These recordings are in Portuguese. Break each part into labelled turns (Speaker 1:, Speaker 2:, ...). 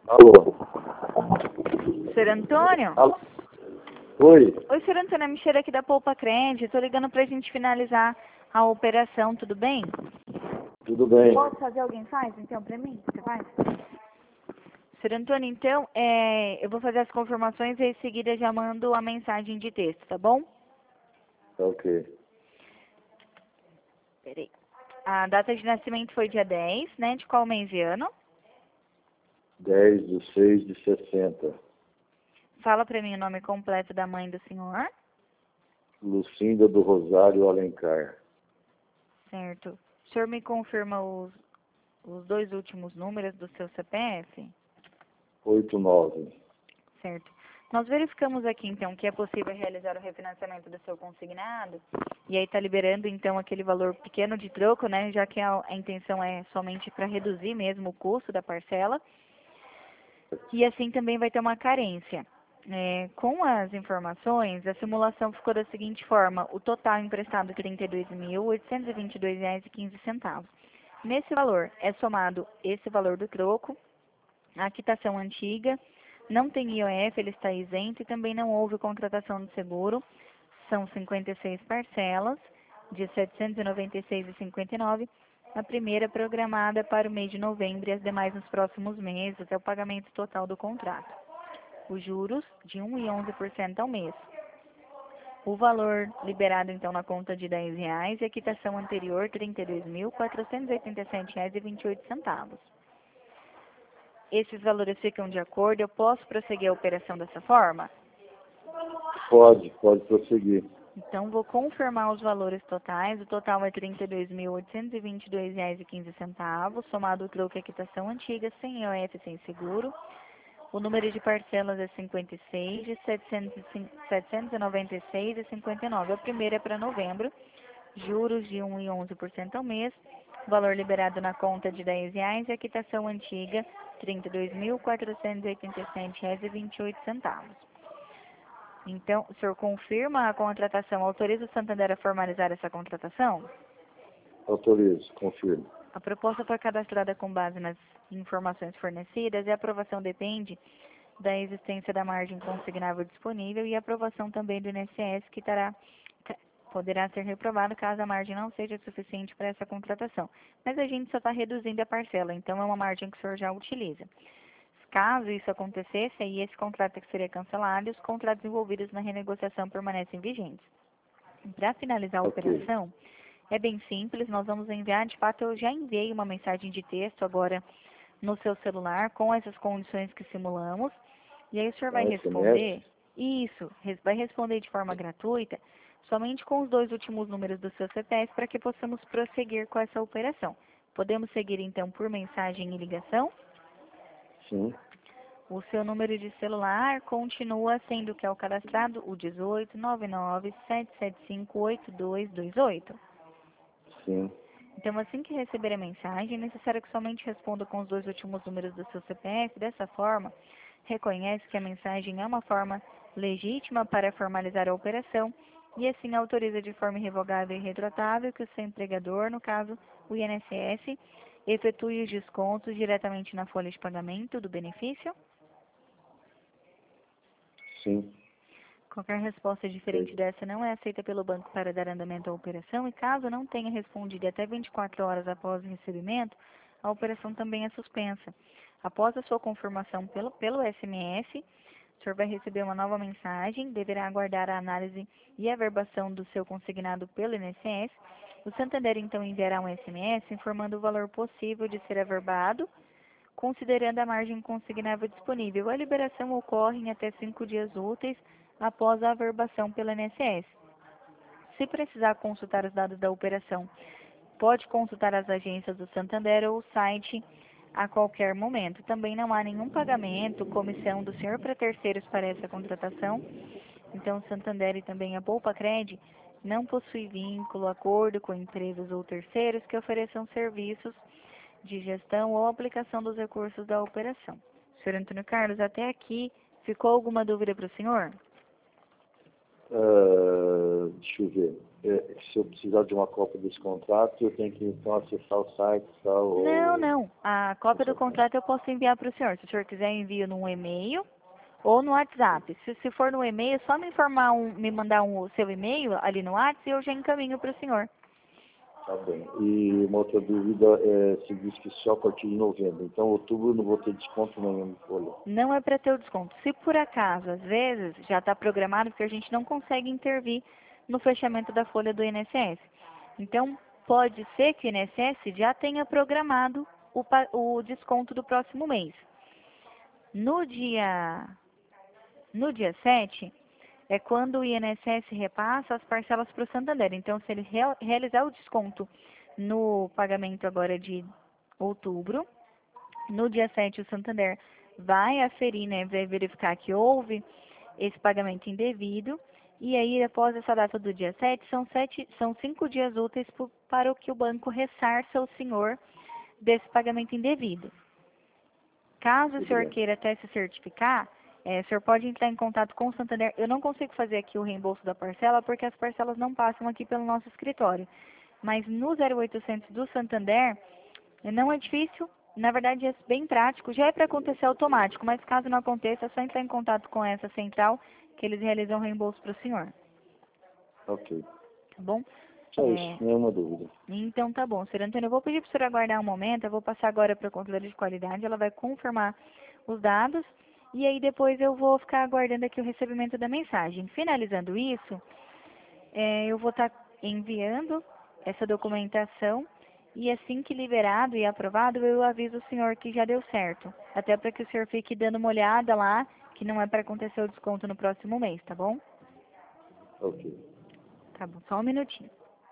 Speaker 1: Alô?
Speaker 2: Senhor Antônio?
Speaker 1: Alô? Oi,
Speaker 2: Oi, senhor Antônio, é Michele aqui da Poupa Crente. Estou ligando para a gente finalizar a operação, tudo bem?
Speaker 1: tudo bem?
Speaker 2: Posso fazer? Alguém faz, então, para mim? Você faz? Senhor Antônio, então, eu vou fazer as confirmações e em seguida já mando a mensagem de texto, tá bom?
Speaker 1: Tá ok.
Speaker 2: Peraí. A data de nascimento foi dia 10, né? De qual mês e ano?
Speaker 1: 10/6/60.
Speaker 2: Fala para mim o nome completo da mãe do senhor.
Speaker 1: Lucinda do Rosário Alencar.
Speaker 2: Certo. O senhor me confirma os dois últimos números do seu CPF?
Speaker 1: 89.
Speaker 2: Certo. Nós verificamos aqui, então, que é possível realizar o refinanciamento do seu consignado, e aí está liberando, então, aquele valor pequeno de troco, né, já que a intenção é somente para reduzir mesmo o custo da parcela, e assim também vai ter uma carência. Com as informações, a simulação ficou da seguinte forma: o total emprestado R$ 32.822,15. Nesse valor é somado esse valor do troco, a quitação antiga, não tem IOF, ele está isento e também não houve contratação de seguro. São 56 parcelas de R$ 796,59. A primeira programada para o mês de novembro e as demais nos próximos meses, até o pagamento total do contrato. Os juros de 1,11% ao mês. O valor liberado, então, na conta de R$ 10 e a quitação anterior, R$ 32.487,28. Esses valores ficam de acordo? Eu posso prosseguir a operação dessa forma?
Speaker 1: Pode prosseguir.
Speaker 2: Então, vou confirmar os valores totais. O total é R$ 32.822,15, somado o troco e a quitação antiga, sem IOF, sem seguro. O número de parcelas é 56, de 796,59. A primeira é para novembro, juros de 1,11% ao mês, valor liberado na conta de R$ 10 e a quitação antiga R$ 32.487,28. Então, o senhor confirma a contratação, autoriza o Santander a formalizar essa contratação?
Speaker 1: Autorizo, confirmo.
Speaker 2: A proposta foi cadastrada com base nas informações fornecidas e a aprovação depende da existência da margem consignável disponível e a aprovação também do INSS, que poderá ser reprovado caso a margem não seja suficiente para essa contratação. Mas a gente só está reduzindo a parcela, então é uma margem que o senhor já utiliza. Caso isso acontecesse, aí esse contrato seria cancelado e os contratos envolvidos na renegociação permanecem vigentes. Para finalizar a operação, é bem simples, nós vamos enviar, de fato eu já enviei uma mensagem de texto agora no seu celular com essas condições que simulamos, e aí o senhor vai responder, vai responder de forma gratuita, somente com os dois últimos números do seu CPF para que possamos prosseguir com essa operação. Podemos seguir então por mensagem e ligação?
Speaker 1: Sim.
Speaker 2: O seu número de celular continua sendo o que é o cadastrado, o 18997758228.
Speaker 1: Sim.
Speaker 2: Então, assim que receber a mensagem, é necessário que somente responda com os dois últimos números do seu CPF. Dessa forma, reconhece que a mensagem é uma forma legítima para formalizar a operação e assim autoriza de forma irrevogável e retroatável que o seu empregador, no caso o INSS, efetue os descontos diretamente na folha de pagamento do benefício.
Speaker 1: Sim.
Speaker 2: Qualquer resposta diferente dessa não é aceita pelo banco para dar andamento à operação e caso não tenha respondido até 24 horas após o recebimento, a operação também é suspensa. Após a sua confirmação pelo SMS, o senhor vai receber uma nova mensagem, deverá aguardar a análise e a averbação do seu consignado pelo INSS. O Santander então enviará um SMS informando o valor possível de ser averbado, considerando a margem consignável disponível. A liberação ocorre em até 5 dias úteis após a averbação pelo INSS. Se precisar consultar os dados da operação, pode consultar as agências do Santander ou o site a qualquer momento. Também não há nenhum pagamento, comissão do senhor para terceiros para essa contratação. Então, o Santander e também a Poupa Cred não possui vínculo, acordo com empresas ou terceiros que ofereçam serviços de gestão ou aplicação dos recursos da operação. Senhor Antônio Carlos, até aqui, ficou alguma dúvida para o senhor?
Speaker 1: Deixa eu ver. Se eu precisar de uma cópia desse contrato, eu tenho que então acessar o site e tal?
Speaker 2: Não,
Speaker 1: Ou...
Speaker 2: não. A cópia do contrato eu posso enviar para o senhor. Se o senhor quiser, eu envio num e-mail ou no WhatsApp. Se for no e-mail, é só me mandar o seu e-mail ali no WhatsApp e eu já encaminho para o senhor.
Speaker 1: Tá bem. E uma outra dúvida se diz que só a partir de novembro. Então, outubro eu não vou ter desconto nenhum no folha.
Speaker 2: Não é para ter o desconto. Se por acaso, às vezes, já está programado, porque a gente não consegue intervir no fechamento da folha do INSS. Então, pode ser que o INSS já tenha programado o desconto do próximo mês. No dia 7, é quando o INSS repassa as parcelas para o Santander. Então, se ele realizar o desconto no pagamento agora de outubro, no dia 7 o Santander vai aferir, né, vai verificar que houve esse pagamento indevido, e aí após essa data do dia 7, são 5 dias úteis para o que o banco ressarça o senhor desse pagamento indevido. Caso o senhor queira até se certificar, o senhor pode entrar em contato com o Santander. Eu não consigo fazer aqui o reembolso da parcela, porque as parcelas não passam aqui pelo nosso escritório. Mas no 0800 do Santander, não é difícil, na verdade é bem prático, já é para acontecer automático, mas caso não aconteça, é só entrar em contato com essa central, que eles realizam o reembolso para o senhor.
Speaker 1: Ok.
Speaker 2: Tá bom?
Speaker 1: Só isso, nenhuma dúvida.
Speaker 2: Então tá bom, senhor Antônio, eu vou pedir para o senhor aguardar um momento, eu vou passar agora para a controladora de qualidade, ela vai confirmar os dados, e aí depois eu vou ficar aguardando aqui o recebimento da mensagem. Finalizando isso, eu vou estar enviando essa documentação, e assim que liberado e aprovado, eu aviso o senhor que já deu certo. Até para que o senhor fique dando uma olhada lá, que não é para acontecer o desconto no próximo mês, tá bom?
Speaker 1: Ok.
Speaker 2: Tá bom, só um minutinho.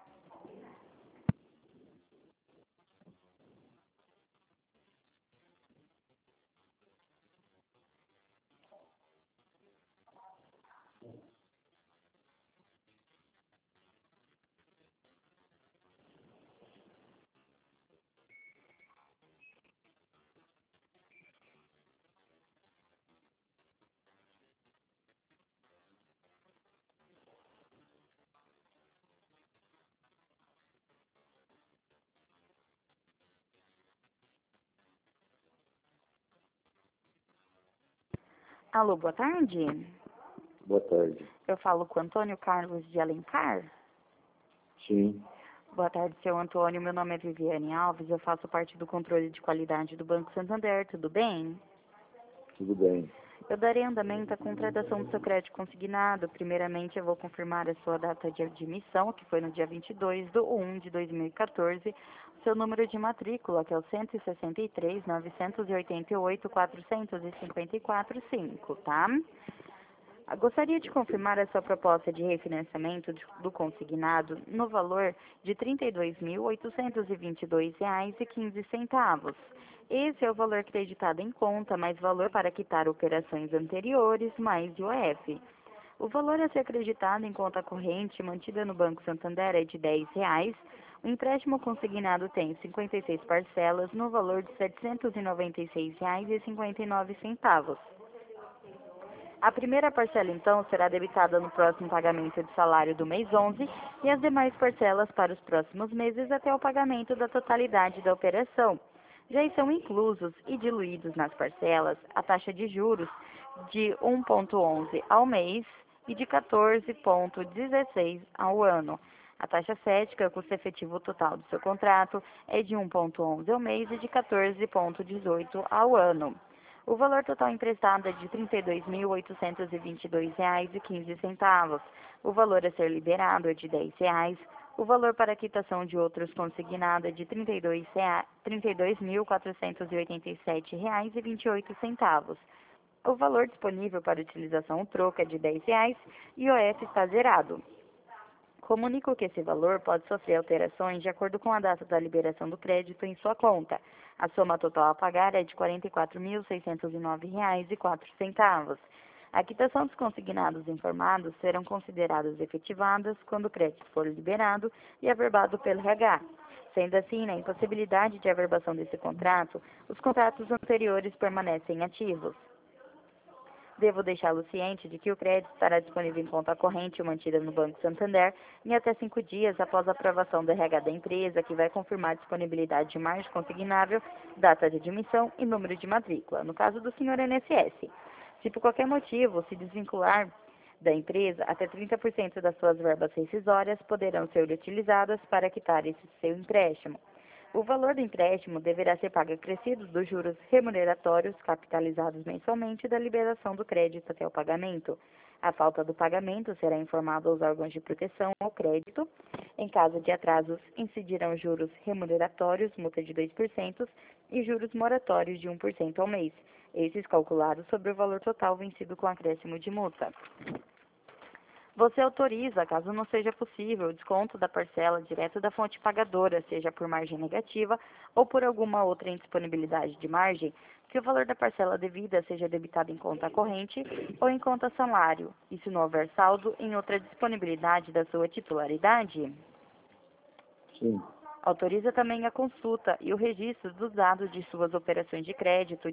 Speaker 2: Alô, boa tarde.
Speaker 1: Boa tarde.
Speaker 2: Eu falo com Antônio Carlos de Alencar.
Speaker 1: Sim,
Speaker 2: Boa tarde, seu Antônio. Meu nome é Viviane Alves. Eu faço parte do controle de qualidade do Banco Santander. Tudo bem?
Speaker 1: tudo bem.
Speaker 2: Eu darei andamento à contratação do seu crédito consignado. Primeiramente, eu vou confirmar a sua data de admissão, que foi no dia 22/1/2014. Seu número de matrícula, que é o 163.988.454.5, tá? Gostaria de confirmar a sua proposta de refinanciamento do consignado no valor de R$ 32.822,15. Esse é o valor creditado em conta, mais valor para quitar operações anteriores, mais IOF. O valor a ser acreditado em conta corrente mantida no Banco Santander é de R$ 10. O empréstimo consignado tem 56 parcelas no valor de R$ 796,59. A primeira parcela, então, será debitada no próximo pagamento de salário do mês 11 e as demais parcelas para os próximos meses até o pagamento da totalidade da operação. Já estão inclusos e diluídos nas parcelas a taxa de juros de 1,11 ao mês e de 14,16 ao ano. A taxa cética, custo efetivo total do seu contrato, é de 1,11 ao mês e de 14,18 ao ano. O valor total emprestado é de R$ 32.822,15. O valor a ser liberado é de R$ 10. O valor para a quitação de outros consignado é de R$ 32.487,28. O valor disponível para utilização ou troco é de R$ 10 e o IOF está zerado. Comunico que esse valor pode sofrer alterações de acordo com a data da liberação do crédito em sua conta. A soma total a pagar é de R$ 44.609,04. A quitação dos consignados informados serão consideradas efetivadas quando o crédito for liberado e averbado pelo RH. Sendo assim, na impossibilidade de averbação desse contrato, os contratos anteriores permanecem ativos. Devo deixá-lo ciente de que o crédito estará disponível em conta corrente mantida no Banco Santander em até 5 dias após a aprovação do RH da empresa, que vai confirmar a disponibilidade de margem consignável, data de admissão e número de matrícula, no caso do senhor INSS. Se por qualquer motivo se desvincular da empresa, até 30% das suas verbas rescisórias poderão ser utilizadas para quitar esse seu empréstimo. O valor do empréstimo deverá ser pago acrescido dos juros remuneratórios capitalizados mensalmente da liberação do crédito até o pagamento. A falta do pagamento será informada aos órgãos de proteção ao crédito. Em caso de atrasos, incidirão juros remuneratórios, multa de 2%, e juros moratórios de 1% ao mês, esses calculados sobre o valor total vencido com acréscimo de multa. Você autoriza, caso não seja possível, o desconto da parcela direto da fonte pagadora, seja por margem negativa ou por alguma outra indisponibilidade de margem, que o valor da parcela devida seja debitado em conta corrente ou em conta salário, e se não houver saldo, em outra disponibilidade da sua titularidade.
Speaker 1: Sim.
Speaker 2: Autoriza também a consulta e o registro dos dados de suas operações de crédito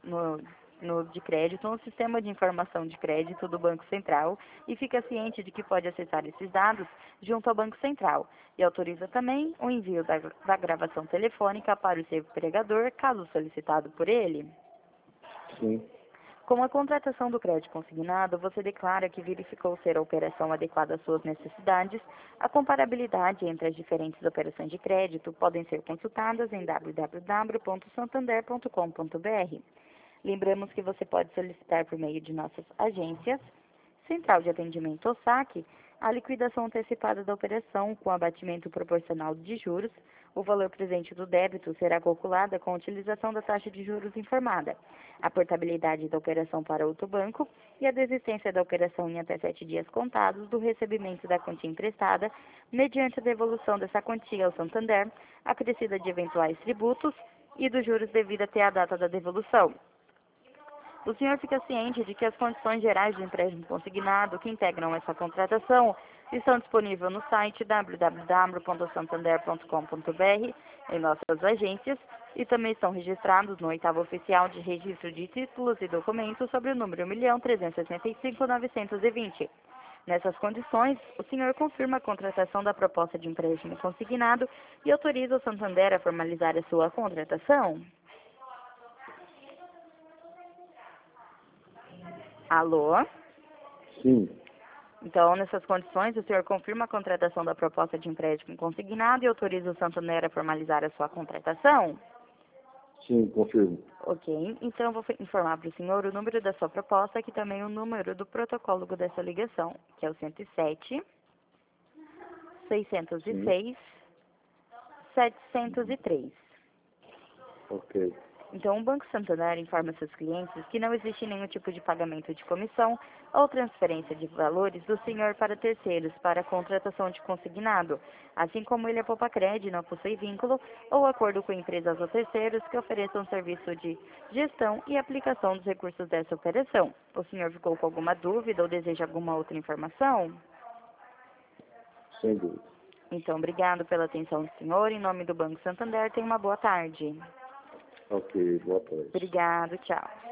Speaker 2: de crédito no Sistema de Informação de Crédito do Banco Central e fica ciente de que pode acessar esses dados junto ao Banco Central. E autoriza também o envio da gravação telefônica para o seu empregador, caso solicitado por ele.
Speaker 1: Sim.
Speaker 2: Com a contratação do crédito consignado, você declara que verificou ser a operação adequada às suas necessidades. A comparabilidade entre as diferentes operações de crédito podem ser consultadas em www.santander.com.br. Lembramos que você pode solicitar por meio de nossas agências, Central de Atendimento ou SAC, a liquidação antecipada da operação com abatimento proporcional de juros. O valor presente do débito será calculado com a utilização da taxa de juros informada, a portabilidade da operação para outro banco e a desistência da operação em até 7 dias contados do recebimento da quantia emprestada, mediante a devolução dessa quantia ao Santander, acrescida de eventuais tributos e dos juros devido até a data da devolução. O senhor fica ciente de que as condições gerais do empréstimo consignado que integram essa contratação estão disponíveis no site www.santander.com.br, em nossas agências, e também estão registrados no 8º Oficial de Registro de Títulos e Documentos sobre o número 1.365.920. Nessas condições, o senhor confirma a contratação da proposta de empréstimo consignado e autoriza o Santander a formalizar a sua contratação? Alô?
Speaker 1: Sim.
Speaker 2: Então, nessas condições, o senhor confirma a contratação da proposta de empréstimo consignado e autoriza o Santander a formalizar a sua contratação?
Speaker 1: Sim, confirmo.
Speaker 2: Ok. Então, eu vou informar para o senhor o número da sua proposta, que também é o número do protocolo dessa ligação, que é o 107 606 703.
Speaker 1: Ok.
Speaker 2: Então, o Banco Santander informa seus clientes que não existe nenhum tipo de pagamento de comissão ou transferência de valores do senhor para terceiros para a contratação de consignado, assim como ele é poupa-crédito, não possui vínculo ou acordo com empresas ou terceiros que ofereçam serviço de gestão e aplicação dos recursos dessa operação. O senhor ficou com alguma dúvida ou deseja alguma outra informação?
Speaker 1: Sem dúvida.
Speaker 2: Então, obrigado pela atenção do senhor. Em nome do Banco Santander, tenha uma boa tarde.
Speaker 1: Ok, boa tarde.
Speaker 2: Obrigado, tchau.